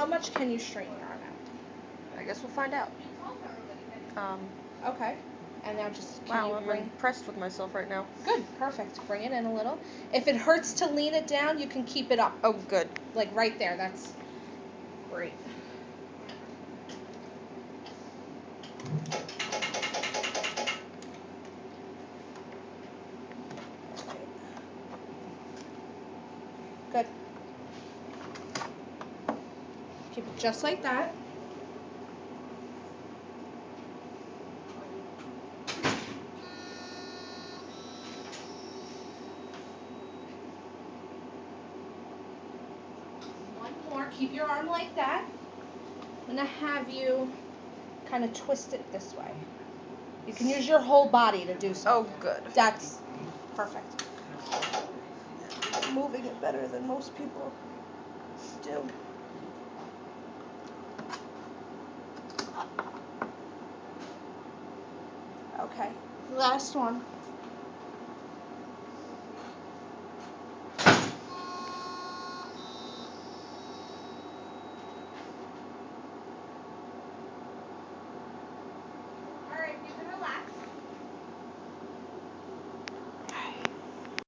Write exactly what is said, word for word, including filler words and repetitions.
much can you straighten your arm out? I guess we'll find out. Um, okay. And now just can wow, you I'm bring... impressed with myself right now. Good, perfect. Bring it in a little. If it hurts to lean it down, you can keep it up. Oh, good. Like right there. That's great. Good. Keep it just like that. One more. Keep your arm like that. I'm going to have you kind of twist it this way. You can use your whole body to do so. Oh, good. That's perfect. Moving it better than most people do. Okay, last one.